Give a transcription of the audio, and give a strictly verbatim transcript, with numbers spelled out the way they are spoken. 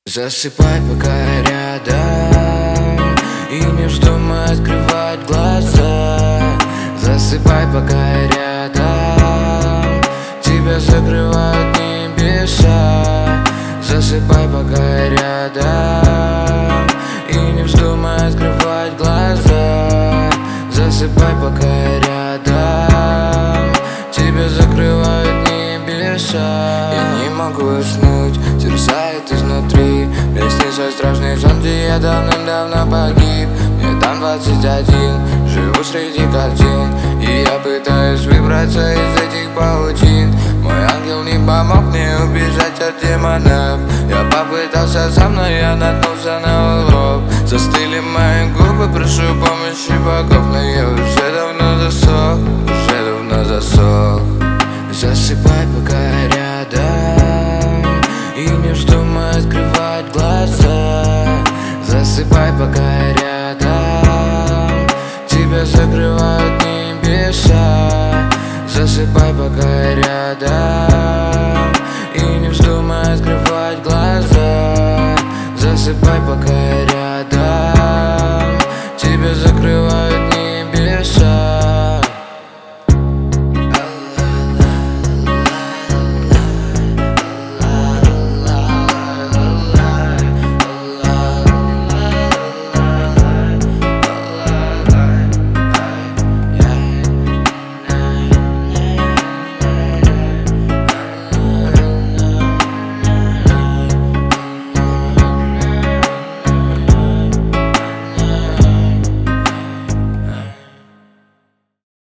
Засыпай, пока я рядом, и не вздумай открывать глаза. Засыпай, пока я рядом, тебя закрывают небеса. Засыпай, пока я рядом, и не вздумай открывать глаза. Засыпай, пока я рядом, тебя закрывают небеса. Я не могу уснуть, терзает изнутри. Мне снится страшный сон, где я давным-давно погиб. Мне там двадцать один, живу среди картин, и я пытаюсь выбраться из этих паутин. Мой ангел не помог мне убежать от демонов. Я попытался сам, но я наткнулся на улов. Застыли мои губы, прошу помощи богов, но я уже давно засох, уже давно засох. Засыпай, пока я рядом, и не вздумай открывать глаза. Засыпай, пока я рядом, тебя закрывают небеса. Засыпай, пока я рядом.